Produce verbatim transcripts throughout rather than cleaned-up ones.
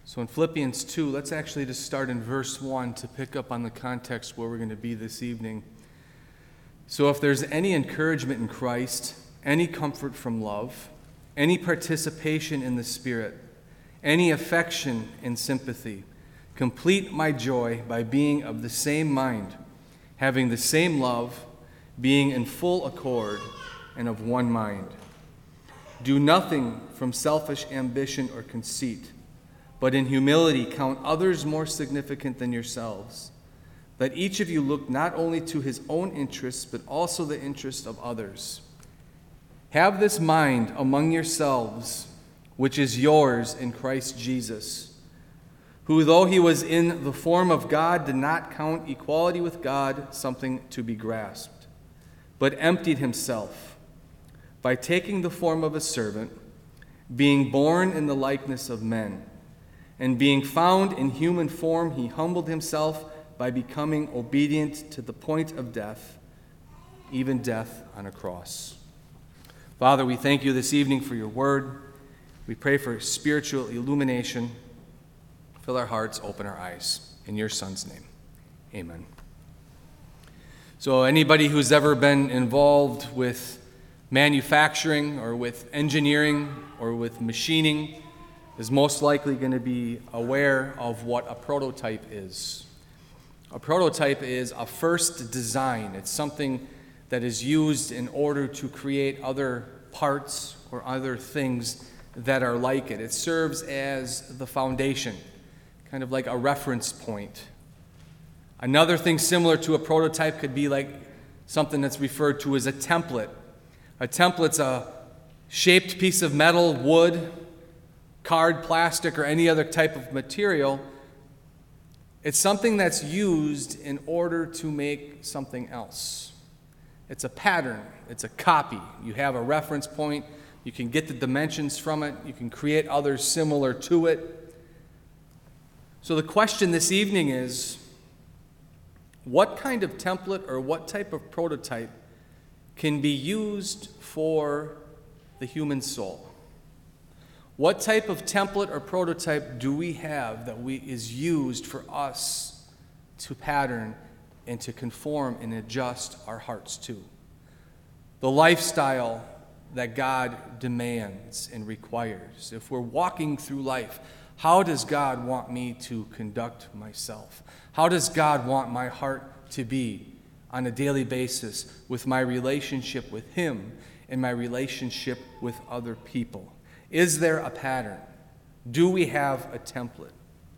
So in Philippians two, let's actually just start in verse one to pick up on the context where we're going to be this evening. So if there's any encouragement in Christ, any comfort from love, any participation in the Spirit, any affection and sympathy, complete my joy by being of the same mind, having the same love, being in full accord and of one mind. Do nothing from selfish ambition or conceit, but in humility count others more significant than yourselves. Let each of you look not only to his own interests, but also the interests of others. Have this mind among yourselves, which is yours in Christ Jesus, who, though he was in the form of God, did not count equality with God something to be grasped, but emptied himself by taking the form of a servant, being born in the likeness of men. And being found in human form, he humbled himself by becoming obedient to the point of death, even death on a cross. Father, we thank you this evening for your word. We pray for spiritual illumination. Fill our hearts, open our eyes. In your Son's name, amen. So anybody who's ever been involved with manufacturing or with engineering or with machining is most likely going to be aware of what a prototype is. A prototype is a first design. It's something that is used in order to create other parts or other things that are like it. It serves as the foundation, kind of like a reference point. Another thing similar to a prototype could be like something that's referred to as a template. A template's a shaped piece of metal, wood, card, plastic, or any other type of material. It's something that's used in order to make something else. It's a pattern. It's a copy. You have a reference point. You can get the dimensions from it. You can create others similar to it. So the question this evening is, what kind of template or what type of prototype can be used for the human soul? What type of template or prototype do we have that we is used for us to pattern and to conform and adjust our hearts to? The lifestyle that God demands and requires. If we're walking through life, how does God want me to conduct myself? How does God want my heart to be on a daily basis with my relationship with Him and my relationship with other people? Is there a pattern? Do we have a template?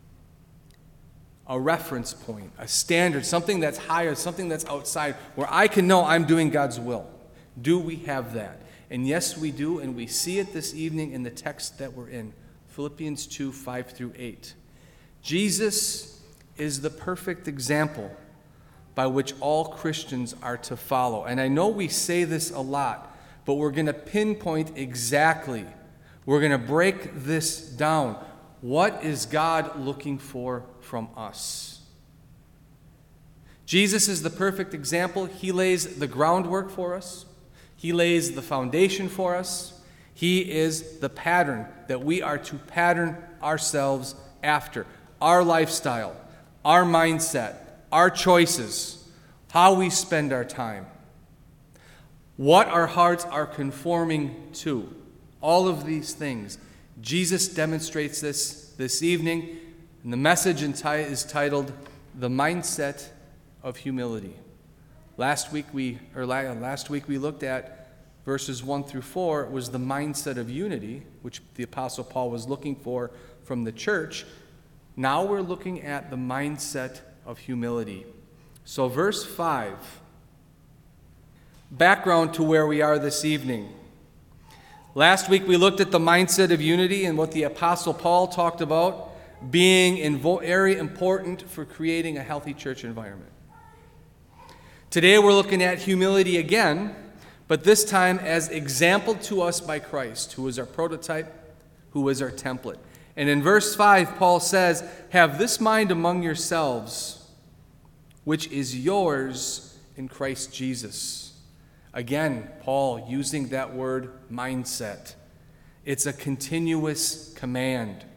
A reference point, a standard, something that's higher, something that's outside, where I can know I'm doing God's will. Do we have that? And yes, we do, and we see it this evening in the text that we're in, Philippians two, five through eight. Jesus is the perfect example by which all Christians are to follow. And I know we say this a lot, but we're going to pinpoint exactly. We're going to break this down. What is God looking for from us? Jesus is the perfect example. He lays the groundwork for us. He lays the foundation for us. He is the pattern that we are to pattern ourselves after. Our lifestyle, our mindset, our choices, how we spend our time, what our hearts are conforming to. All of these things. Jesus demonstrates this this evening, and the message is titled, The Mindset of Humility. Last week we, or last week we looked at verses one through four. It was the mindset of unity, which the Apostle Paul was looking for from the church. Now we're looking at the mindset of humility. So verse five, background to where we are this evening. Last week we looked at the mindset of unity and what the Apostle Paul talked about being invo- very important for creating a healthy church environment. Today we're looking at humility again, but this time as exampled to us by Christ, who is our prototype, who is our template. And in verse five, Paul says, "Have this mind among yourselves, which is yours in Christ Jesus." Again, Paul using that word mindset. It's a continuous command.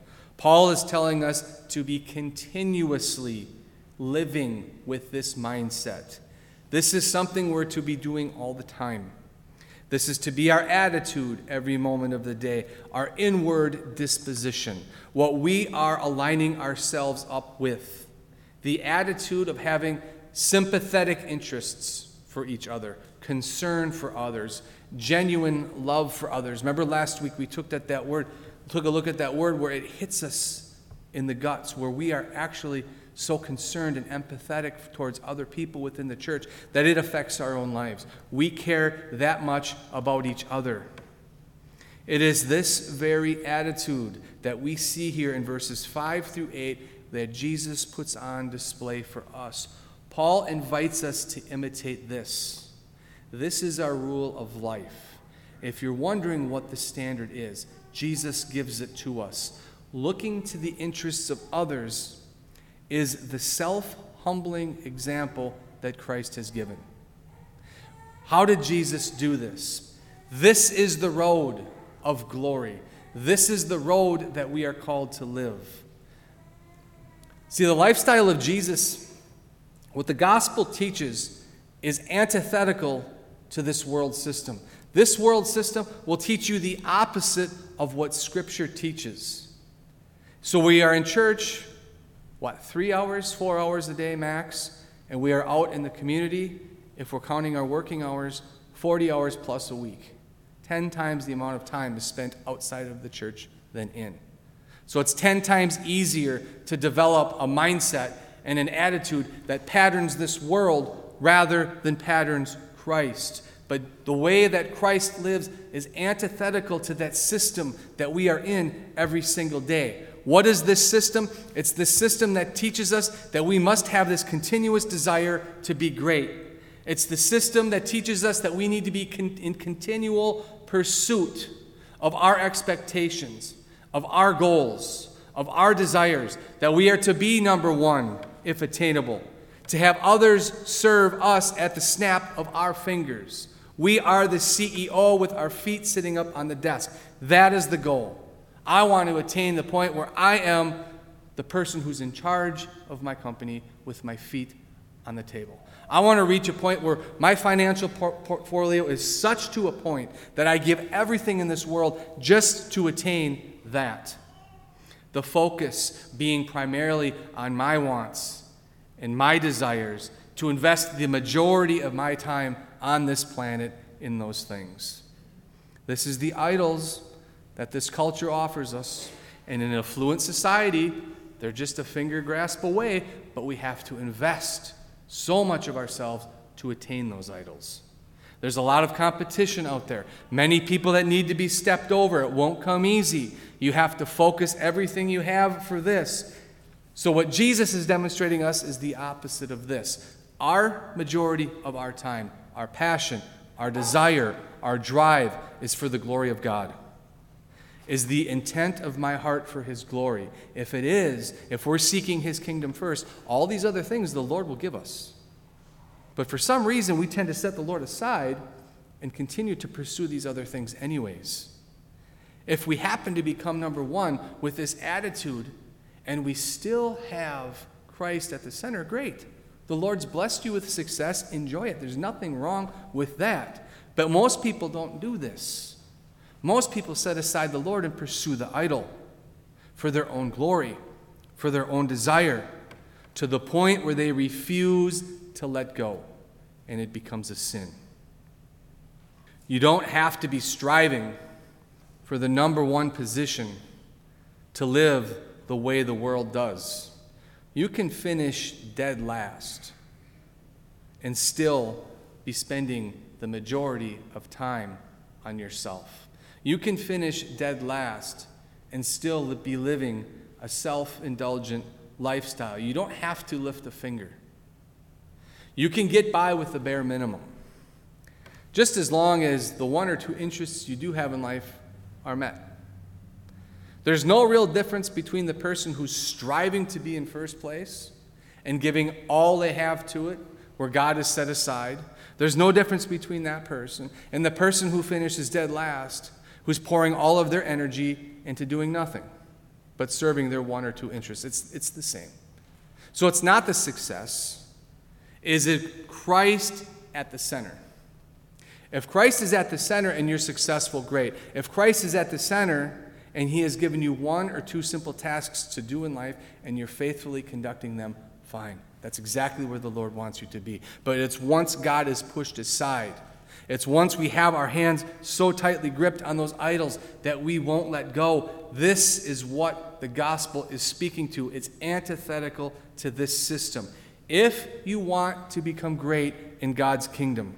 Paul is telling us to be continuously living with this mindset. This is something we're to be doing all the time. This is to be our attitude every moment of the day, our inward disposition, what we are aligning ourselves up with, the attitude of having sympathetic interests for each other, concern for others, genuine love for others. Remember last week we took that, that word, took a look at that word where it hits us in the guts, where we are actually so concerned and empathetic towards other people within the church that it affects our own lives. We care that much about each other. It is this very attitude that we see here in verses five through eight that Jesus puts on display for us. Paul invites us to imitate this. This is our rule of life. If you're wondering what the standard is, Jesus gives it to us. Looking to the interests of others is the self-humbling example that Christ has given. How did Jesus do this? This is the road of glory. This is the road that we are called to live. See, the lifestyle of Jesus, what the gospel teaches, is antithetical to this world system. This world system will teach you the opposite of what Scripture teaches. So we are in church, what, three hours, four hours a day max, and we are out in the community, if we're counting our working hours, forty hours plus a week. Ten times the amount of time is spent outside of the church than in. So it's ten times easier to develop a mindset and an attitude that patterns this world rather than patterns Christ. But the way that Christ lives is antithetical to that system that we are in every single day. What is this system? It's this system that teaches us that we must have this continuous desire to be great. It's the system that teaches us that we need to be con- in continual pursuit of our expectations, of our goals, of our desires, that we are to be number one, if attainable, to have others serve us at the snap of our fingers. We are the C E O with our feet sitting up on the desk. That is the goal. I want to attain the point where I am the person who's in charge of my company with my feet on the table. I want to reach a point where my financial por- portfolio is such to a point that I give everything in this world just to attain that. The focus being primarily on my wants and my desires, to invest the majority of my time on this planet in those things. This is the idols that this culture offers us. And in an affluent society, they're just a finger grasp away, but we have to invest so much of ourselves to attain those idols. There's a lot of competition out there. Many people that need to be stepped over. It won't come easy. You have to focus everything you have for this. So what Jesus is demonstrating us is the opposite of this. Our majority of our time, our passion, our desire, our drive is for the glory of God. Is the intent of my heart for His glory? If it is, if we're seeking His kingdom first, all these other things the Lord will give us. But for some reason, we tend to set the Lord aside and continue to pursue these other things anyways. If we happen to become number one with this attitude and we still have Christ at the center, great. The Lord's blessed you with success. Enjoy it. There's nothing wrong with that. But most people don't do this. Most people set aside the Lord and pursue the idol for their own glory, for their own desire, to the point where they refuse to let go, and it becomes a sin. You don't have to be striving for the number one position to live the way the world does. You can finish dead last and still be spending the majority of time on yourself. You can finish dead last and still be living a self-indulgent lifestyle. You don't have to lift a finger. You can get by with the bare minimum, just as long as the one or two interests you do have in life are met. There's no real difference between the person who's striving to be in first place and giving all they have to it, where God is set aside. There's no difference between that person and the person who finishes dead last, who's pouring all of their energy into doing nothing but serving their one or two interests. It's, it's the same. So it's not the success. Is it Christ at the center? If Christ is at the center and you're successful, great. If Christ is at the center and he has given you one or two simple tasks to do in life and you're faithfully conducting them, fine. That's exactly where the Lord wants you to be. But it's once God is pushed aside. It's once we have our hands so tightly gripped on those idols that we won't let go. This is what the gospel is speaking to. It's antithetical to this system. If you want to become great in God's kingdom,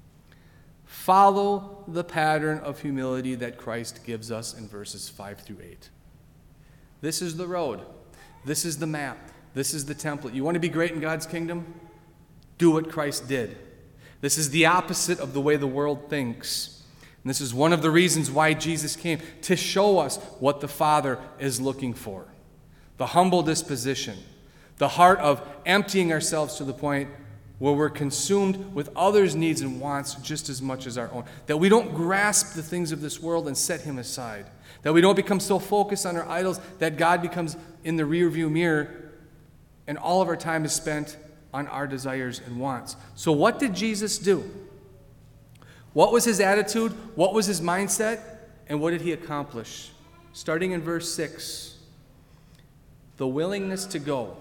follow the pattern of humility that Christ gives us in verses five through eight. This is the road. This is the map. This is the template. You want to be great in God's kingdom? Do what Christ did. This is the opposite of the way the world thinks. And this is one of the reasons why Jesus came, to show us what the Father is looking for. The humble disposition, the heart of emptying ourselves to the point where we're consumed with others' needs and wants just as much as our own. That we don't grasp the things of this world and set him aside. That we don't become so focused on our idols that God becomes in the rearview mirror and all of our time is spent on our desires and wants. So what did Jesus do? What was his attitude? What was his mindset? And what did he accomplish? Starting in verse six, the willingness to go.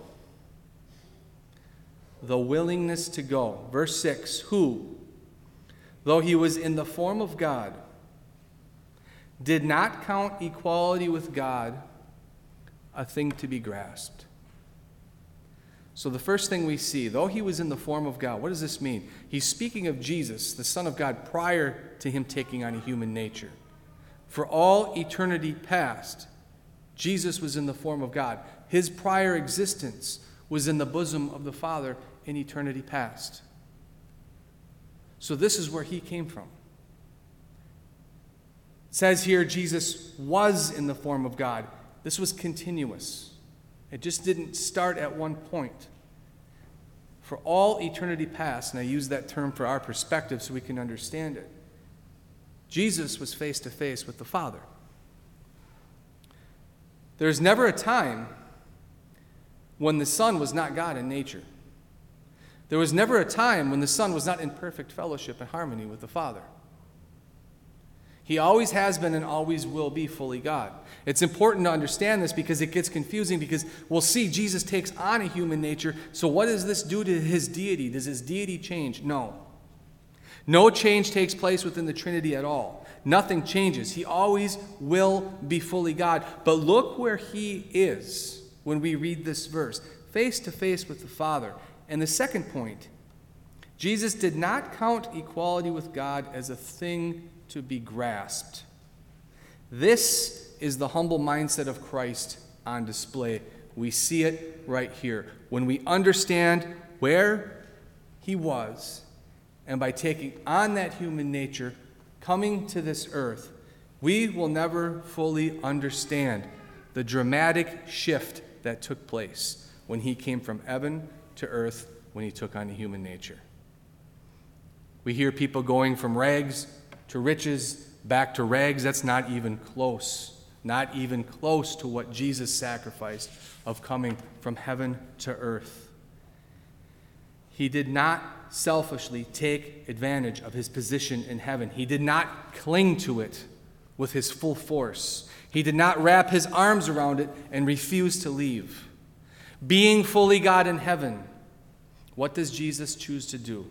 The willingness to go. Verse six, who, though he was in the form of God, did not count equality with God a thing to be grasped. So the first thing we see, though he was in the form of God, what does this mean? He's speaking of Jesus, the Son of God, prior to him taking on a human nature. For all eternity past, Jesus was in the form of God. His prior existence was in the bosom of the Father in eternity past. So this is where he came from. It says here Jesus was in the form of God. This was continuous. It just didn't start at one point. For all eternity past, and I use that term for our perspective so we can understand it, Jesus was face to face with the Father. There's never a time when the Son was not God in nature. There was never a time when the Son was not in perfect fellowship and harmony with the Father. He always has been and always will be fully God. It's important to understand this because it gets confusing, because we'll see Jesus takes on a human nature. So what does this do to his deity? Does his deity change? No. No change takes place within the Trinity at all. Nothing changes. He always will be fully God. But look where he is when we read this verse, face to face with the Father. And the second point, Jesus did not count equality with God as a thing to be grasped. This is the humble mindset of Christ on display. We see it right here. When we understand where he was, and by taking on that human nature, coming to this earth, we will never fully understand the dramatic shift that took place when he came from heaven to earth, when he took on a human nature. We hear people going from rags to riches, back to rags. That's not even close. Not even close to what Jesus sacrificed of coming from heaven to earth. He did not selfishly take advantage of his position in heaven. He did not cling to it with his full force. He did not wrap his arms around it and refuse to leave. Being fully God in heaven, what does Jesus choose to do?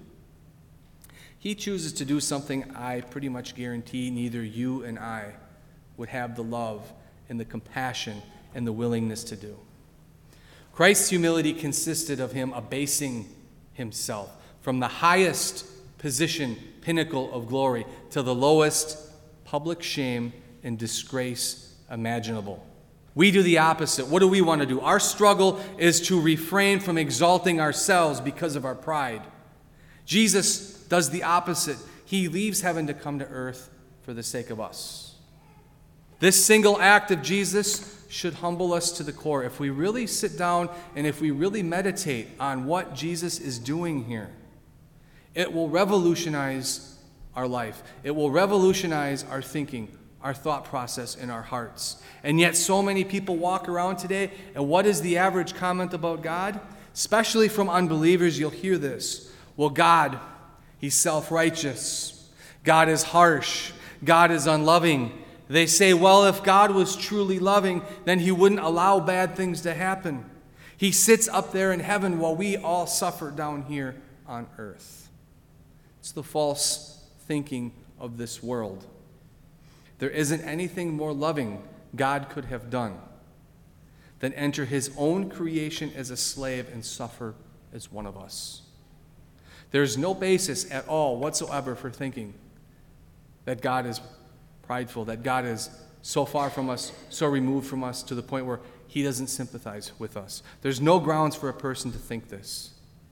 He chooses to do something I pretty much guarantee neither you and I would have the love and the compassion and the willingness to do. Christ's humility consisted of him abasing himself from the highest position, pinnacle of glory, to the lowest public shame and disgrace imaginable. We do the opposite. What do we want to do? Our struggle is to refrain from exalting ourselves because of our pride. Jesus does the opposite. He leaves heaven to come to earth for the sake of us. This single act of Jesus should humble us to the core. If we really sit down and if we really meditate on what Jesus is doing here, it will revolutionize our life. It will revolutionize our thinking. our thought process in our hearts. And yet so many people walk around today, and what is the average comment about God? Especially from unbelievers, you'll hear this. Well, God, he's self-righteous. God is harsh. God is unloving. They say, well, if God was truly loving, then he wouldn't allow bad things to happen. He sits up there in heaven while we all suffer down here on earth. It's the false thinking of this world. There isn't anything more loving God could have done than enter his own creation as a slave and suffer as one of us. There's no basis at all whatsoever for thinking that God is prideful, that God is so far from us, so removed from us to the point where he doesn't sympathize with us. There's no grounds for a person to think this.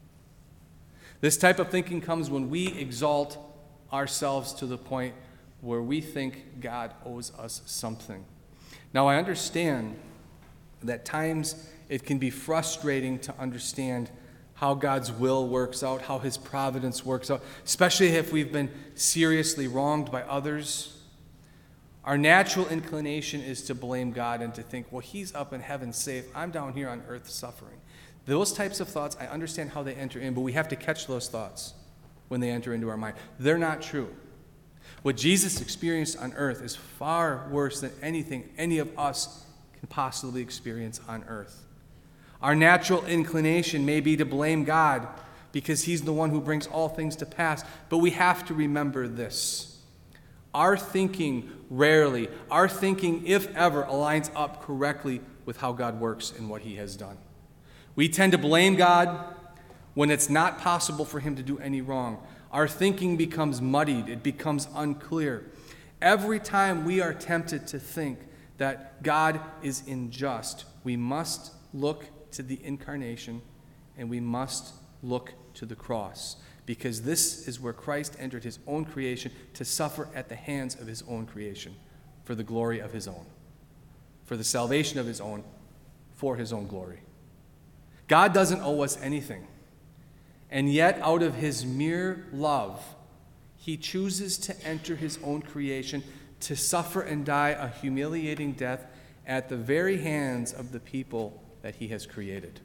This type of thinking comes when we exalt ourselves to the point where we think God owes us something. Now, I understand that times it can be frustrating to understand how God's will works out, how his providence works out, especially if we've been seriously wronged by others. Our natural inclination is to blame God and to think, well, he's up in heaven safe. I'm down here on earth suffering. Those types of thoughts, I understand how they enter in, but we have to catch those thoughts when they enter into our mind. They're not true. What Jesus experienced on earth is far worse than anything any of us can possibly experience on earth. Our natural inclination may be to blame God because he's the one who brings all things to pass, but we have to remember this. Our thinking rarely, our thinking, if ever, aligns up correctly with how God works and what he has done. We tend to blame God when it's not possible for him to do any wrong. Our thinking becomes muddied. It becomes unclear. Every time we are tempted to think that God is unjust, we must look to the incarnation and we must look to the cross, because this is where Christ entered his own creation to suffer at the hands of his own creation for the glory of his own, for the salvation of his own, for his own glory. God doesn't owe us anything. And yet, out of his mere love, he chooses to enter his own creation to suffer and die a humiliating death at the very hands of the people that he has created.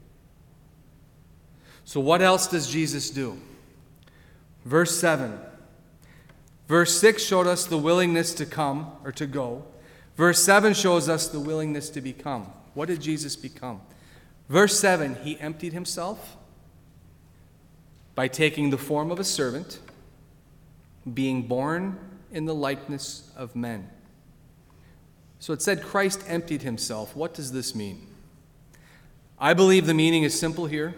So what else does Jesus do? Verse seven. Verse six showed us the willingness to come or to go. Verse seven shows us the willingness to become. What did Jesus become? Verse seven, he emptied himself by taking the form of a servant, being born in the likeness of men. So it said Christ emptied himself. What does this mean? I believe the meaning is simple here.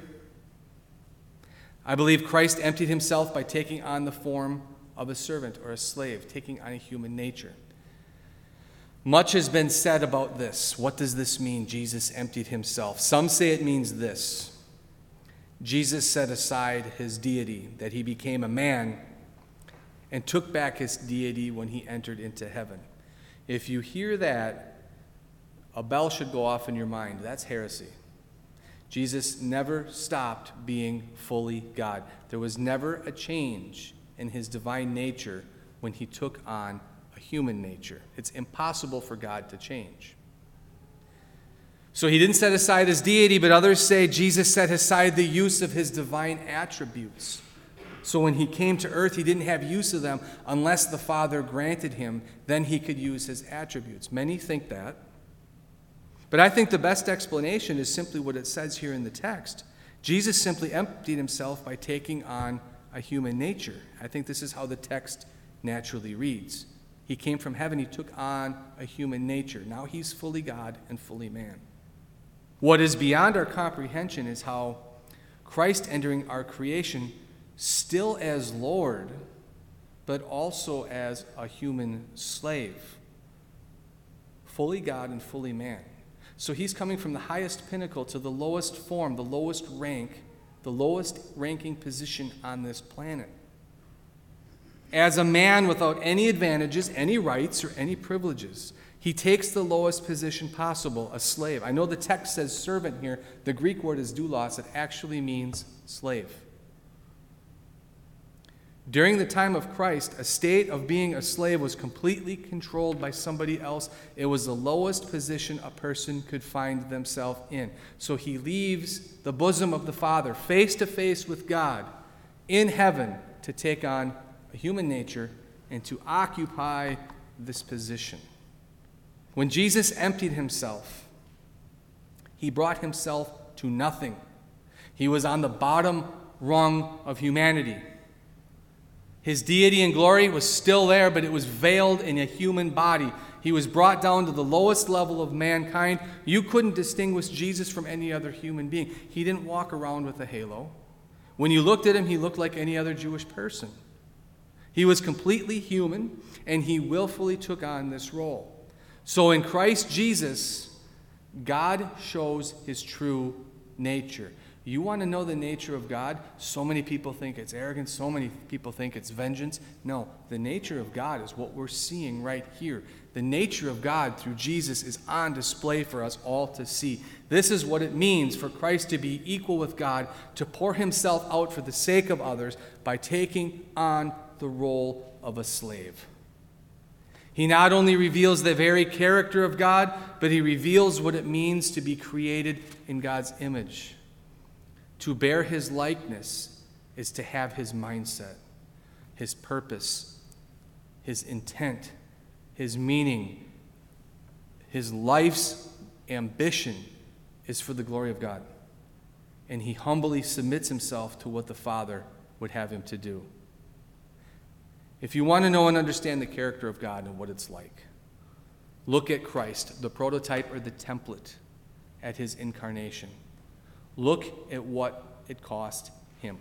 I believe Christ emptied himself by taking on the form of a servant or a slave, taking on a human nature. Much has been said about this. What does this mean, Jesus emptied himself? Some say it means this. Jesus set aside his deity, that he became a man, and took back his deity when he entered into heaven. If you hear that, a bell should go off in your mind. That's heresy. Jesus never stopped being fully God. There was never a change in his divine nature when he took on a human nature. It's impossible for God to change. So he didn't set aside his deity, but others say Jesus set aside the use of his divine attributes. So when he came to earth, he didn't have use of them unless the Father granted him. Then he could use his attributes. Many think that. But I think the best explanation is simply what it says here in the text. Jesus simply emptied himself by taking on a human nature. I think this is how the text naturally reads. He came from heaven, he took on a human nature. Now he's fully God and fully man. What is beyond our comprehension is how Christ entering our creation still as Lord, but also as a human slave, fully God and fully man. So he's coming from the highest pinnacle to the lowest form, the lowest rank, the lowest ranking position on this planet. As a man without any advantages, any rights, or any privileges, he takes the lowest position possible, a slave. I know the text says servant here. The Greek word is doulos. It actually means slave. During the time of Christ, a state of being a slave was completely controlled by somebody else. It was the lowest position a person could find themselves in. So he leaves the bosom of the Father, face to face with God in heaven, to take on a human nature and to occupy this position. When Jesus emptied himself, he brought himself to nothing. He was on the bottom rung of humanity. His deity and glory was still there, but it was veiled in a human body. He was brought down to the lowest level of mankind. You couldn't distinguish Jesus from any other human being. He didn't walk around with a halo. When you looked at him, he looked like any other Jewish person. He was completely human, and he willfully took on this role. So in Christ Jesus, God shows his true nature. You want to know the nature of God? So many people think it's arrogance. So many people think it's vengeance. No, the nature of God is what we're seeing right here. The nature of God through Jesus is on display for us all to see. This is what it means for Christ to be equal with God, to pour himself out for the sake of others by taking on the role of a slave. He not only reveals the very character of God, but he reveals what it means to be created in God's image. To bear his likeness is to have his mindset, his purpose, his intent, his meaning. His life's ambition is for the glory of God. And he humbly submits himself to what the Father would have him to do. If you want to know and understand the character of God and what it's like, look at Christ, the prototype or the template at his incarnation. Look at what it cost him.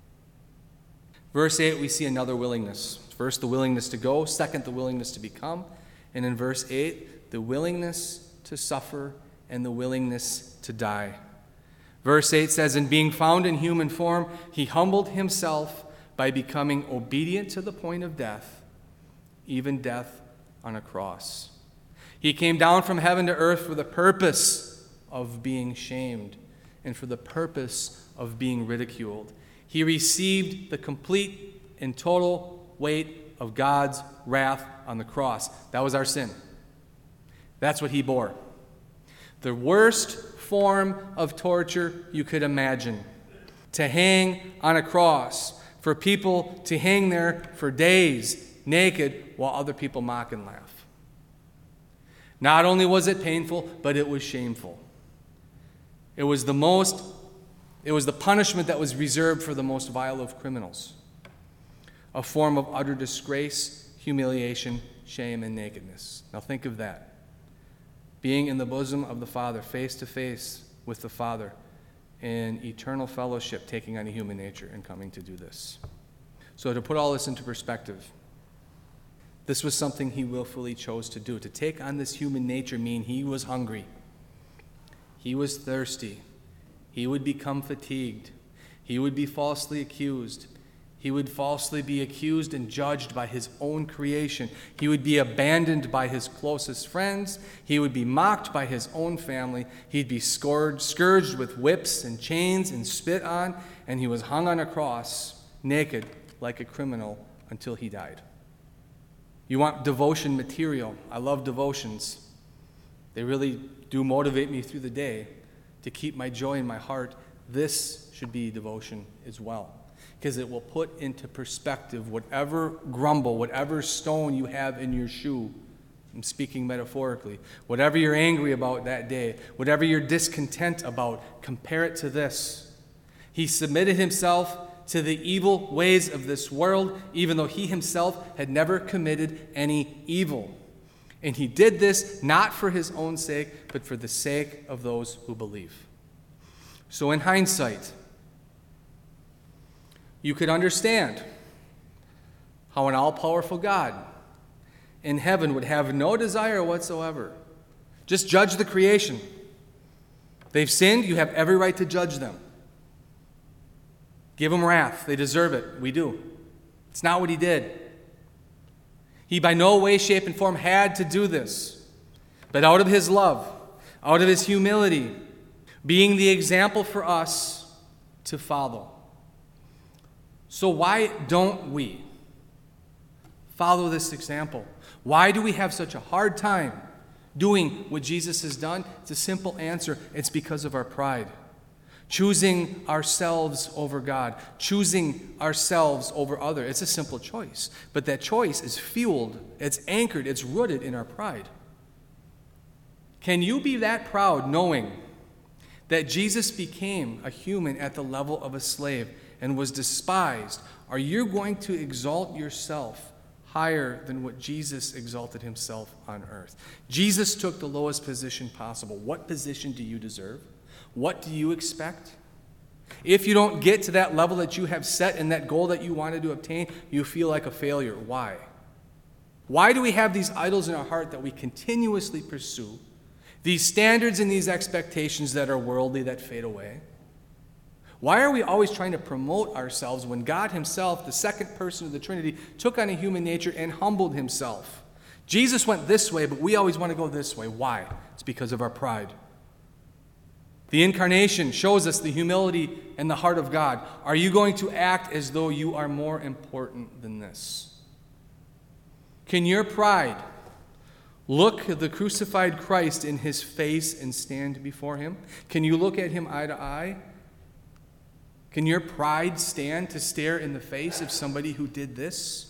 Verse eight, we see another willingness. First, the willingness to go. Second, the willingness to become. And in verse eight, the willingness to suffer and the willingness to die. Verse eight says, "And being found in human form, he humbled himself by becoming obedient to the point of death, even death on a cross." He came down from heaven to earth for the purpose of being shamed and for the purpose of being ridiculed. He received the complete and total weight of God's wrath on the cross. That was our sin. That's what he bore. The worst form of torture you could imagine. To hang on a cross. For people to hang there for days, naked, while other people mock and laugh. Not only was it painful, but it was shameful. It was the most, it was the punishment that was reserved for the most vile of criminals. A form of utter disgrace, humiliation, shame, and nakedness. Now think of that. Being in the bosom of the Father, face to face with the Father, in eternal fellowship, taking on a human nature and coming to do this. So to put all this into perspective, this was something he willfully chose to do. To take on this human nature mean he was hungry. He was thirsty. He would become fatigued. He would be falsely accused. He would falsely be accused and judged by his own creation. He would be abandoned by his closest friends. He would be mocked by his own family. He'd be scourged, scourged with whips and chains and spit on, and he was hung on a cross, naked like a criminal, until he died. You want devotion material? I love devotions. They really do motivate me through the day to keep my joy in my heart. This should be devotion as well, because it will put into perspective whatever grumble, whatever stone you have in your shoe. I'm speaking metaphorically. Whatever you're angry about that day, whatever you're discontent about, compare it to this. He submitted himself to the evil ways of this world, even though he himself had never committed any evil. And he did this not for his own sake, but for the sake of those who believe. So in hindsight, you could understand how an all-powerful God in heaven would have no desire whatsoever. Just judge the creation. They've sinned, you have every right to judge them. Give them wrath. They deserve it. We do. It's not what he did. He by no way, shape, and form had to do this. But out of his love, out of his humility, being the example for us to follow. So why don't we follow this example? Why do we have such a hard time doing what Jesus has done? It's a simple answer. It's because of our pride. Choosing ourselves over God. Choosing ourselves over others. It's a simple choice. But that choice is fueled, it's anchored, it's rooted in our pride. Can you be that proud knowing that Jesus became a human at the level of a slave and was despised? Are you going to exalt yourself higher than what Jesus exalted himself on earth? Jesus took the lowest position possible. What position do you deserve? What do you expect? If you don't get to that level that you have set and that goal that you wanted to obtain, you feel like a failure. Why? Why do we have these idols in our heart that we continuously pursue? These standards and these expectations that are worldly, that fade away? Why are we always trying to promote ourselves when God himself, the second person of the Trinity, took on a human nature and humbled himself? Jesus went this way, but we always want to go this way. Why? It's because of our pride. The incarnation shows us the humility and the heart of God. Are you going to act as though you are more important than this? Can your pride look at the crucified Christ in his face and stand before him? Can you look at him eye to eye? Can your pride stand to stare in the face of somebody who did this?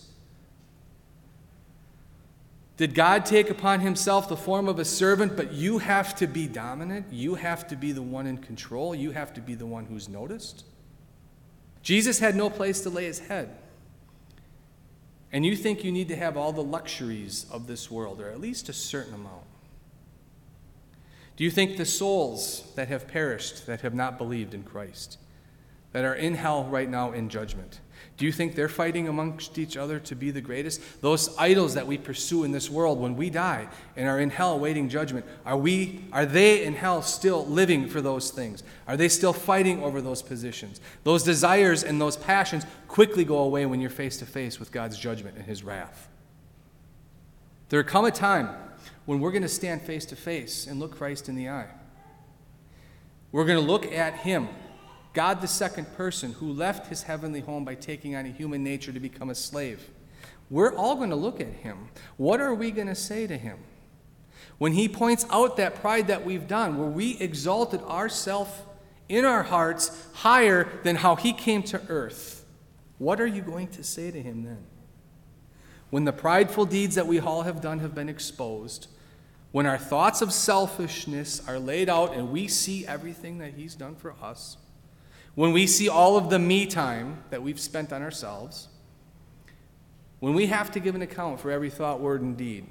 Did God take upon himself the form of a servant, but you have to be dominant? You have to be the one in control? You have to be the one who's noticed? Jesus had no place to lay his head. And you think you need to have all the luxuries of this world, or at least a certain amount. Do you think the souls that have perished, that have not believed in Christ, that are in hell right now in judgment, do you think they're fighting amongst each other to be the greatest? Those idols that we pursue in this world, when we die and are in hell awaiting judgment, are we, are they in hell still living for those things? Are they still fighting over those positions? Those desires and those passions quickly go away when you're face to face with God's judgment and his wrath. There will come a time when we're going to stand face to face and look Christ in the eye. We're going to look at him, God the second person, who left his heavenly home by taking on a human nature to become a slave. We're all going to look at him. What are we going to say to him? When he points out that pride that we've done, where we exalted ourselves in our hearts higher than how he came to earth, what are you going to say to him then? When the prideful deeds that we all have done have been exposed, when our thoughts of selfishness are laid out and we see everything that he's done for us, when we see all of the me time that we've spent on ourselves, when we have to give an account for every thought, word, and deed,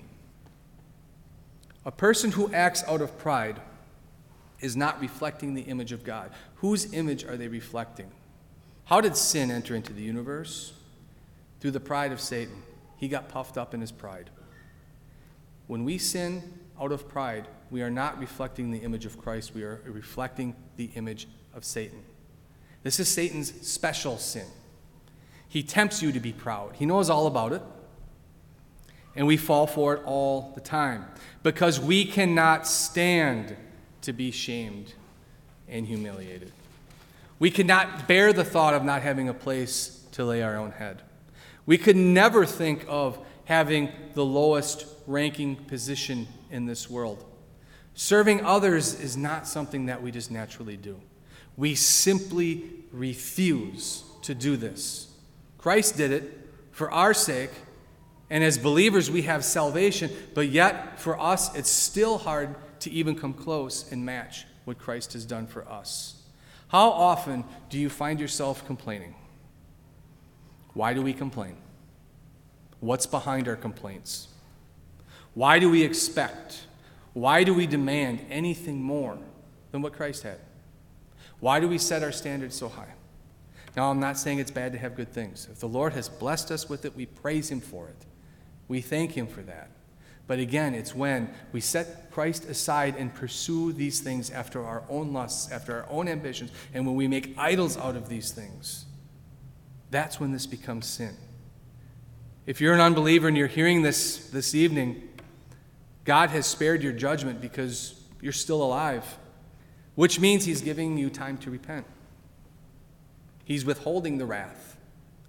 a person who acts out of pride is not reflecting the image of God. Whose image are they reflecting? How did sin enter into the universe? Through the pride of Satan. He got puffed up in his pride. When we sin out of pride, we are not reflecting the image of Christ. We are reflecting the image of Satan. This is Satan's special sin. He tempts you to be proud. He knows all about it. And we fall for it all the time because we cannot stand to be shamed and humiliated. We cannot bear the thought of not having a place to lay our own head. We could never think of having the lowest ranking position in this world. Serving others is not something that we just naturally do. We simply refuse to do this. Christ did it for our sake, and as believers we have salvation, but yet for us it's still hard to even come close and match what Christ has done for us. How often do you find yourself complaining? Why do we complain? What's behind our complaints? Why do we expect? Why do we demand anything more than what Christ had? Why do we set our standards so high? Now, I'm not saying it's bad to have good things. If the Lord has blessed us with it, we praise him for it. We thank him for that. But again, it's when we set Christ aside and pursue these things after our own lusts, after our own ambitions, and when we make idols out of these things, that's when this becomes sin. If you're an unbeliever and you're hearing this this evening, God has spared your judgment because you're still alive, which means he's giving you time to repent. He's withholding the wrath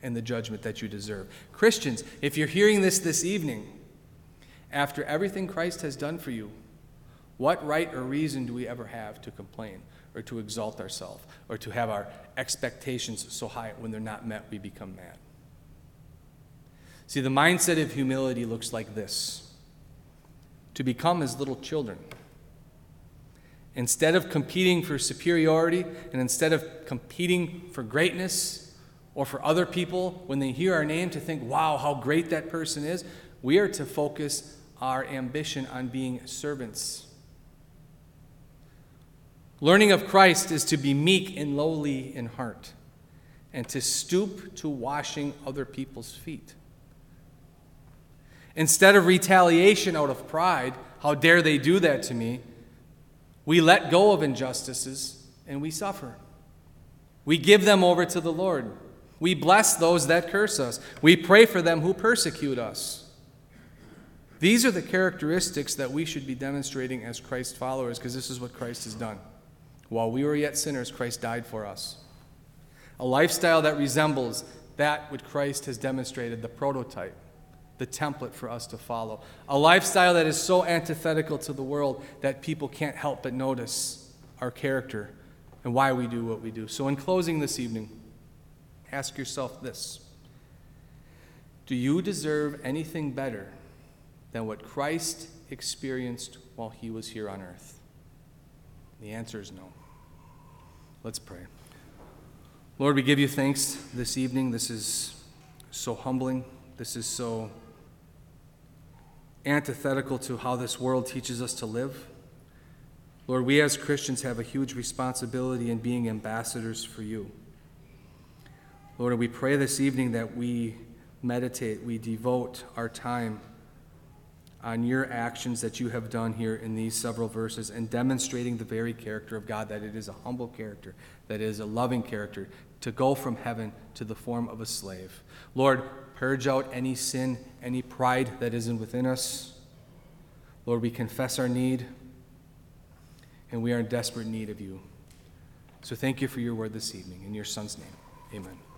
and the judgment that you deserve. Christians, if you're hearing this this evening, after everything Christ has done for you, what right or reason do we ever have to complain or to exalt ourselves or to have our expectations so high when they're not met, we become mad? See, the mindset of humility looks like this: to become as little children. Instead of competing for superiority and instead of competing for greatness or for other people, when they hear our name, to think, wow, how great that person is, we are to focus our ambition on being servants. Learning of Christ is to be meek and lowly in heart and to stoop to washing other people's feet. Instead of retaliation out of pride, how dare they do that to me, we let go of injustices and we suffer. We give them over to the Lord. We bless those that curse us. We pray for them who persecute us. These are the characteristics that we should be demonstrating as Christ followers, because this is what Christ has done. While we were yet sinners, Christ died for us. A lifestyle that resembles that which Christ has demonstrated, the prototype, the template for us to follow. A lifestyle that is so antithetical to the world that people can't help but notice our character and why we do what we do. So in closing this evening, ask yourself this: do you deserve anything better than what Christ experienced while he was here on earth? The answer is no. Let's pray. Lord, we give you thanks this evening. This is so humbling. This is so antithetical to how this world teaches us to live. Lord, we as Christians have a huge responsibility in being ambassadors for you. Lord, we pray this evening that we meditate, we devote our time on your actions that you have done here in these several verses and demonstrating the very character of God, that it is a humble character, that it is a loving character, to go from heaven to the form of a slave. Lord, purge out any sin, any pride that is within us. Lord, we confess our need, and we are in desperate need of you. So thank you for your word this evening. In your Son's name, amen.